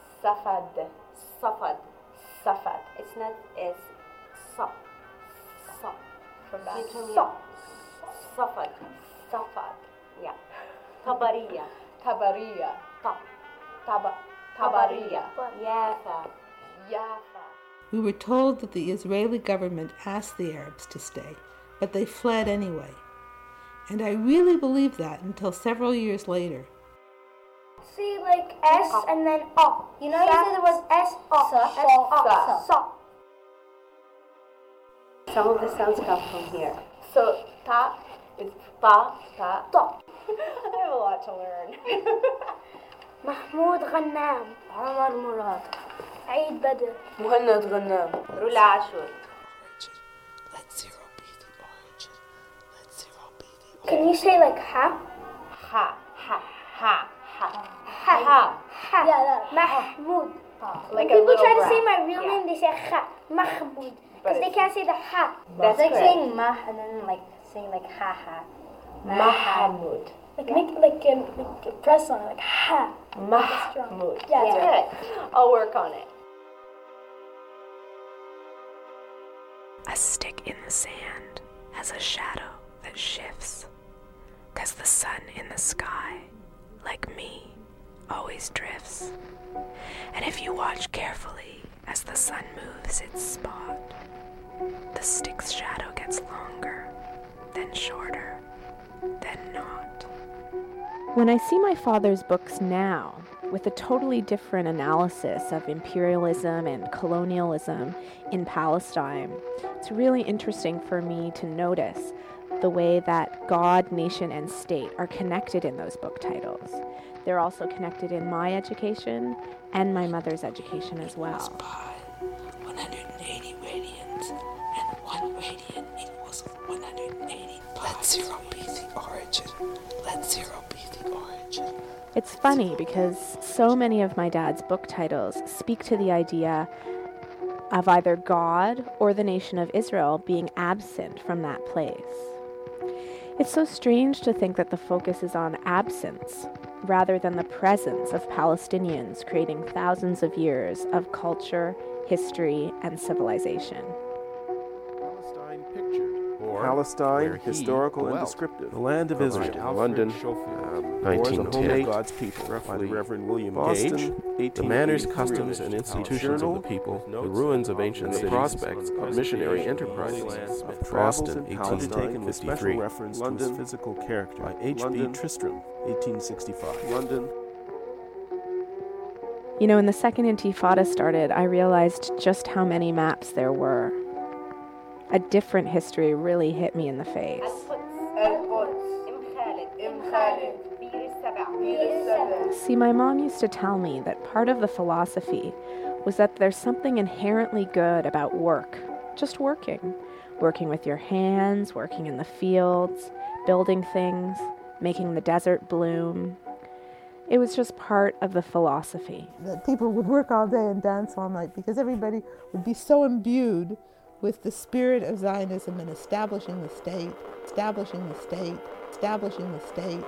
It's not as sa. From that. Safad. Yeah. Tabariya. Tabariya. Yafa. We were told that the Israeli government asked the Arabs to stay, but they fled anyway. And I really believed that until several years later. See, like S and then O. You know, you say the word S, O. Some of the sounds come from here. So, ta is ta. I have a lot to learn. Mahmoud Ghannam, Omar Murad, Eid Badr, Muhannad Ghannam, Rula Ashur. Let zero be the origin. Let zero be the origin. Can you say like ha? Ha. Yeah, Mahmoud. Like when people try to brat. say my real name, they say ha, Mahmoud. Because they can't say the ha. That's it's like correct. saying mah and then like saying like ha. Mahmoud. Like make like press on it, like ha. Mahmoud. Yeah, That's good. I'll work on it. A stick in the sand has a shadow that shifts, 'cause the sun in the sky, like me, always drifts. And if you watch carefully as the sun moves its spot, the stick's shadow gets longer, then shorter, then not. When I see my father's books now, with a totally different analysis of imperialism and colonialism in Palestine, it's really interesting for me to notice the way that God, nation, and state are connected in those book titles. They're also connected in my education and my mother's education as well. 180 radians, and 1 radian equals 180 pi. Let 0 be the origin. Let 0 be the origin. It's funny because so many of my dad's book titles speak to the idea of either God or the nation of Israel being absent from that place. It's so strange to think that the focus is on absence rather than the presence of Palestinians creating thousands of years of culture, history, and civilization. Palestine, historical and descriptive. The Land of Israel, London, 1910. God's people, by the Reverend William Boston, Gage. The manners, customs, and institutions of the people, the ruins of ancient cities, prospects of missionary enterprises. Boston, 1853. London, physical character, by H.B. Tristram, 1865. London. You know, when the Second Intifada started, I realized just how many maps there were. A different history really hit me in the face. See, my mom used to tell me that part of the philosophy was that there's something inherently good about work, just working. Working with your hands, working in the fields, building things, making the desert bloom. It was just part of the philosophy. That people would work all day and dance all night because everybody would be so imbued with the spirit of Zionism and establishing the state, establishing the state, establishing the state.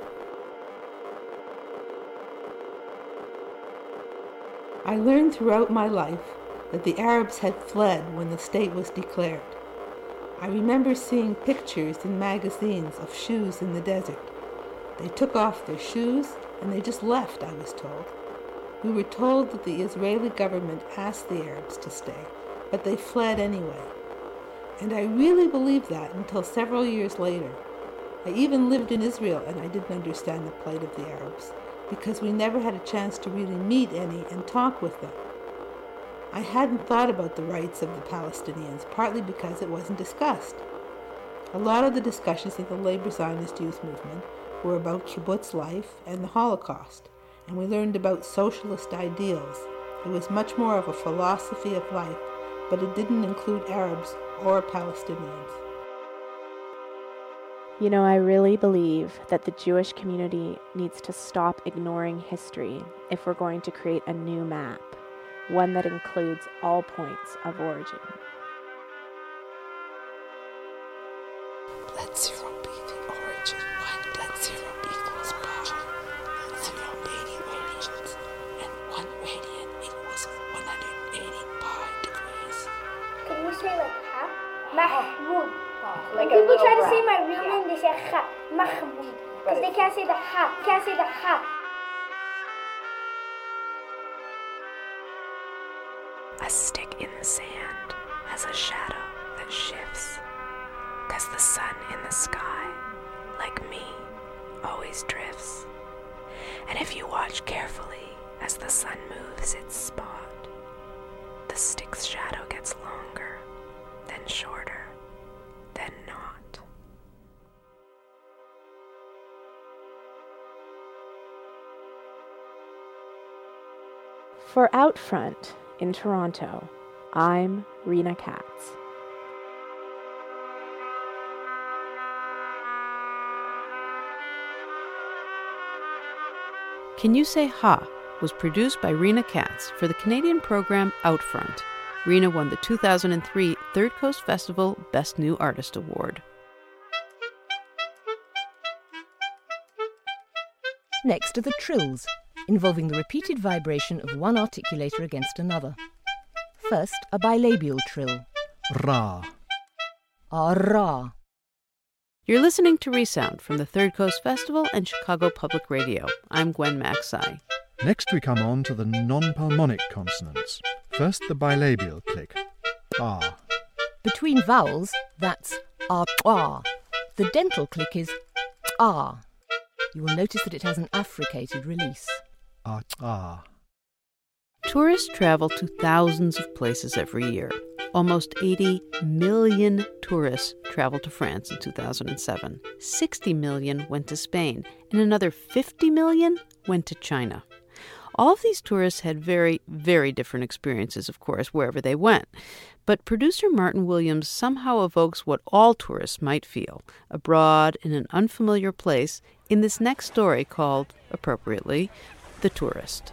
I learned throughout my life that the Arabs had fled when the state was declared. I remember seeing pictures in magazines of shoes in the desert. They took off their shoes and they just left, I was told. We were told that the Israeli government asked the Arabs to stay, but they fled anyway. And I really believed that until several years later. I even lived in Israel and I didn't understand the plight of the Arabs because we never had a chance to really meet any and talk with them. I hadn't thought about the rights of the Palestinians, partly because it wasn't discussed. A lot of the discussions of the labor Zionist youth movement were about kibbutz life and the Holocaust, and we learned about socialist ideals. It was much more of a philosophy of life, but it didn't include Arabs or Palestinians. You know, I really believe that the Jewish community needs to stop ignoring history if we're going to create a new map, one that includes all points of origin. Let 0 be the origin. Let 0 equals pi. Let 0 80 radians, and 1 radian equals 180 pi degrees. Can you say like ha? Mahmoud. Like when people try to breath. say my real name, they say ha. Mahmoud. Because they can't say the ha. Can't say the ha. A stick in the sand has a shadow that shifts, 'cause the sun in the sky, like me, always drifts. And if you watch carefully as the sun moves its spot, the stick's shadow gets longer, then shorter, then not. For Outfront in Toronto, I'm Rena Katz. Can You Say Ha was produced by Rena Katz for the Canadian program Outfront. Rena won the 2003 Third Coast Festival Best New Artist Award. Next are the trills, involving the repeated vibration of one articulator against another. First, a bilabial trill. Ra. Ra. You're listening to Resound from the Third Coast Festival and Chicago Public Radio. I'm Gwen Macsai. Next we come on to the non-pulmonic consonants. First the bilabial click. Ah. Between vowels, that's ah. The dental click is ah. You will notice that it has an affricated release. Ah. Tourists travel to thousands of places every year. Almost 80 million tourists traveled to France in 2007. 60 million went to Spain, and another 50 million went to China. All of these tourists had very, very different experiences, of course, wherever they went. But producer Martin Williams somehow evokes what all tourists might feel, abroad in an unfamiliar place, in this next story called, appropriately, The Tourist.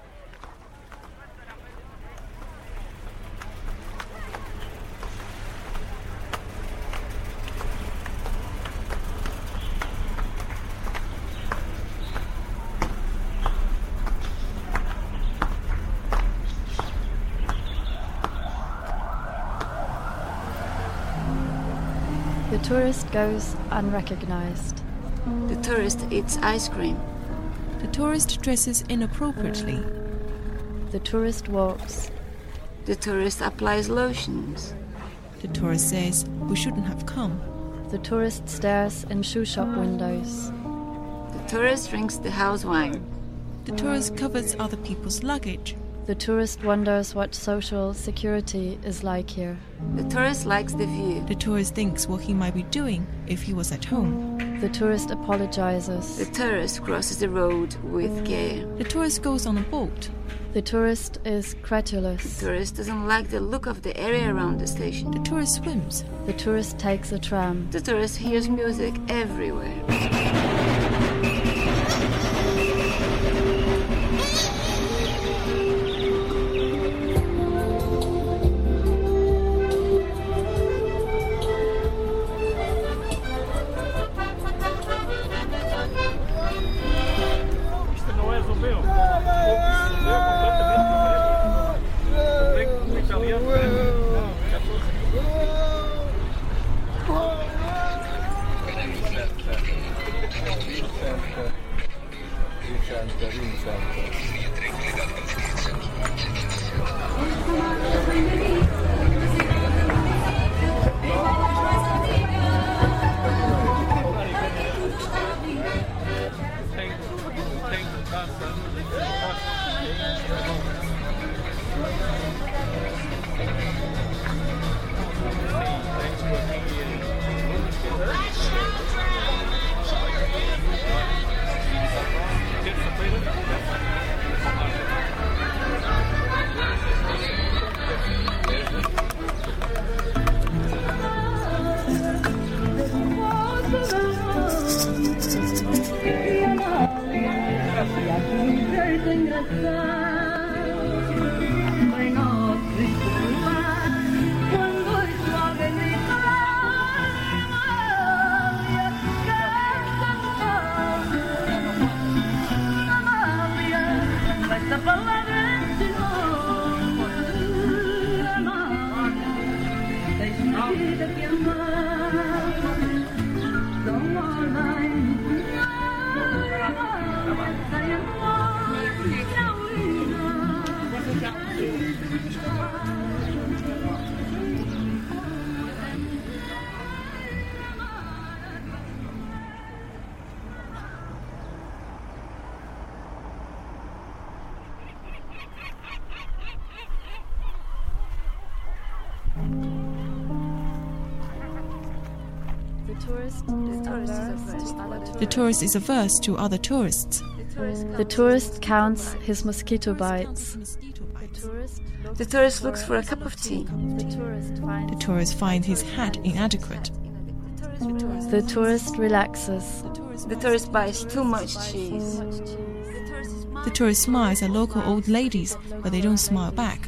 The tourist goes unrecognized. The tourist eats ice cream. The tourist dresses inappropriately. The tourist walks. The tourist applies lotions. The tourist says, "We shouldn't have come." The tourist stares in shoe shop windows. The tourist drinks the house wine. The tourist covers other people's luggage. The tourist wonders what social security is like here. The tourist likes the view. The tourist thinks what he might be doing if he was at home. The tourist apologizes. The tourist crosses the road with care. The tourist goes on a boat. The tourist is credulous. The tourist doesn't like the look of the area around the station. The tourist swims. The tourist takes a tram. The tourist hears music everywhere. The tourist is averse to other tourists. The tourist counts his mosquito bites. The tourist looks for a cup of tea. The tourist finds his hat inadequate. The tourist relaxes. The tourist buys too much cheese. The tourist smiles at local old ladies, but they don't smile back.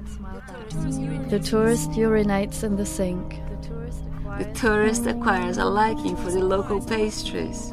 The tourist urinates in the sink. The tourist acquires a liking for the local pastries.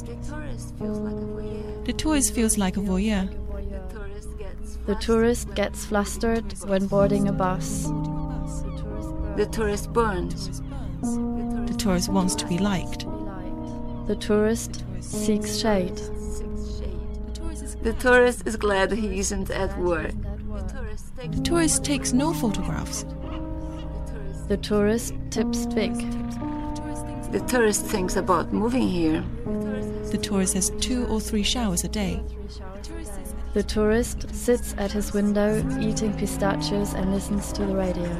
The tourist feels like a voyeur. The tourist gets flustered when boarding a bus. The tourist burns. The tourist wants to be liked. The tourist seeks shade. The tourist is glad he isn't at work. The tourist takes no photographs. The tourist tips Vic. The tourist thinks about moving here. The tourist has 2 or 3 showers a day. The tourist sits at his window eating pistachios and listens to the radio.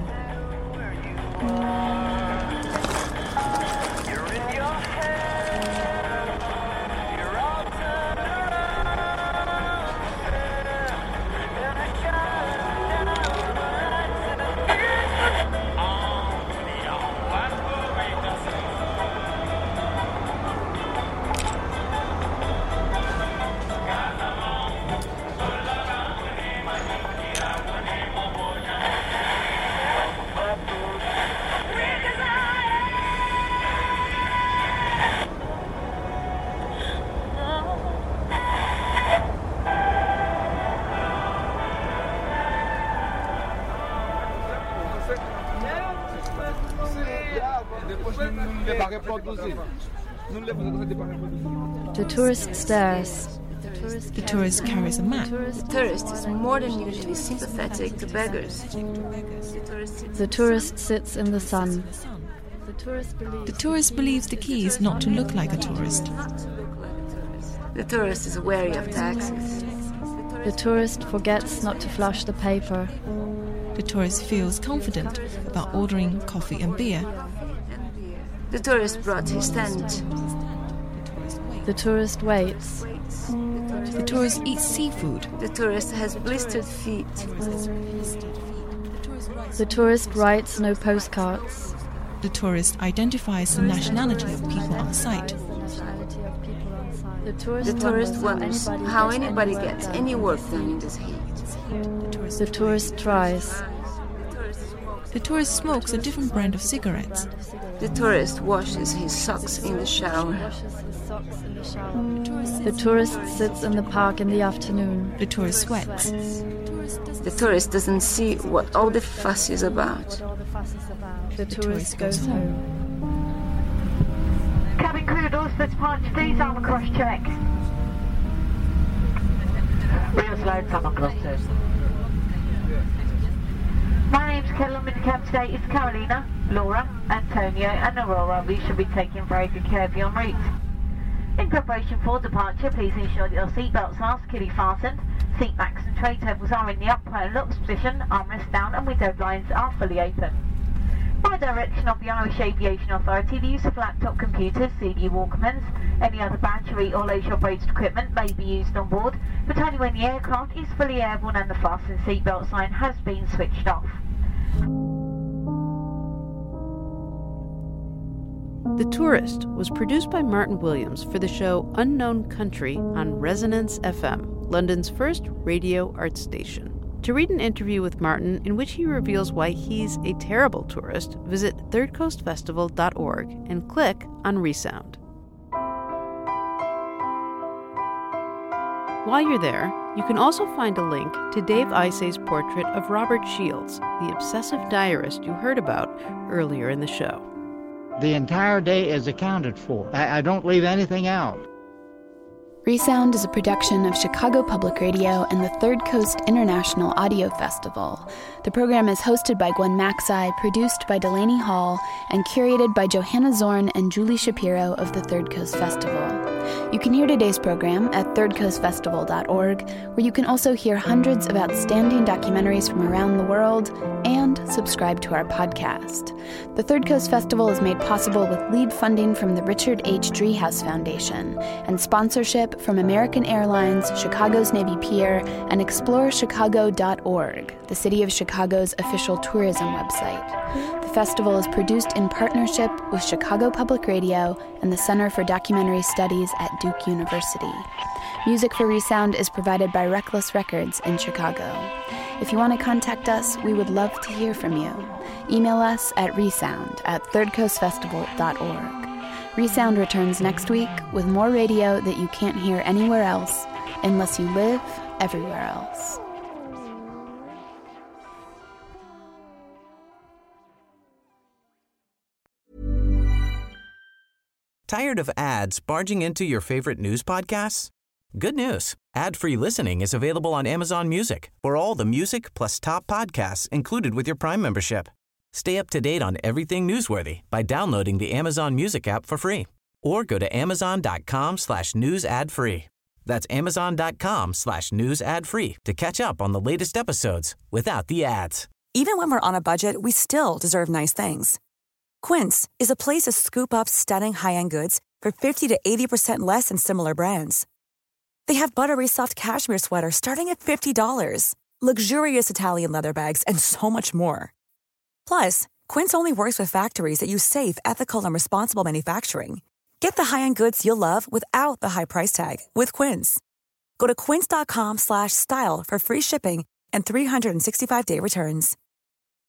The tourist stares. The tourist carries a map. The tourist is more than usually sympathetic to beggars. The tourist sits in the sun. The tourist believes the key is not to look like a tourist. The tourist is wary of taxes. The tourist forgets not to flush the paper. The tourist feels confident about ordering coffee and beer. The tourist brought his tent. The tourist waits. The tourist eats seafood. The tourist has blistered feet. The tourist writes no postcards. The tourist identifies the nationality of people on site. The tourist wonders how anybody gets any work done in this heat. The tourist tries. The tourist smokes a different brand of cigarettes. The tourist washes his socks in the shower. The tourist sits in the park in the afternoon. The tourist sweats. The tourist doesn't see what all the fuss is about. The tourist goes home. Cabin crew doors for departure, please. Arm across check. Real slow, come across it. My name's Kellum with the cab today. It's Carolina, Laura, Antonio and Aurora. We should be taking very good care of you en route. In preparation for departure, please ensure that your seatbelts are securely fastened, seat backs and tray tables are in the upright locked position, armrests down and window blinds are fully open. By direction of the Irish Aviation Authority, the use of laptop computers, CD Walkmans, any other battery or leisure-operated equipment may be used on board, but only when the aircraft is fully airborne and the fasten seatbelt sign has been switched off. The Tourist was produced by Martin Williams for the show Unknown Country on Resonance FM, London's first radio art station. To read an interview with Martin in which he reveals why he's a terrible tourist, visit thirdcoastfestival.org and click on Resound. While you're there, you can also find a link to Dave Isay's portrait of Robert Shields, the obsessive diarist you heard about earlier in the show. The entire day is accounted for. I don't leave anything out. Resound is a production of Chicago Public Radio and the Third Coast International Audio Festival. The program is hosted by Gwen Maxey, produced by Delaney Hall, and curated by Johanna Zorn and Julie Shapiro of the Third Coast Festival. You can hear today's program at thirdcoastfestival.org, where you can also hear hundreds of outstanding documentaries from around the world and subscribe to our podcast. The Third Coast Festival is made possible with lead funding from the Richard H. Driehaus Foundation and sponsorship from American Airlines, Chicago's Navy Pier, and ExploreChicago.org, the City of Chicago's official tourism website. The festival is produced in partnership with Chicago Public Radio and the Center for Documentary Studies at Duke University. Music for Resound is provided by Reckless Records in Chicago. If you want to contact us, we would love to hear from you. Email us at resound@thirdcoastfestival.org. Resound returns next week with more radio that you can't hear anywhere else unless you live everywhere else. Tired of ads barging into your favorite news podcasts? Good news. Ad-free listening is available on Amazon Music for all the music plus top podcasts included with your Prime membership. Stay up to date on everything newsworthy by downloading the Amazon Music app for free or go to amazon.com/news ad free. That's amazon.com/news ad free to catch up on the latest episodes without the ads. Even when we're on a budget, we still deserve nice things. Quince is a place to scoop up stunning high-end goods for 50 to 80% less than similar brands. They have buttery soft cashmere sweaters starting at $50, luxurious Italian leather bags, and so much more. Plus, Quince only works with factories that use safe, ethical, and responsible manufacturing. Get the high-end goods you'll love without the high price tag with Quince. Go to quince.com/style for free shipping and 365-day returns.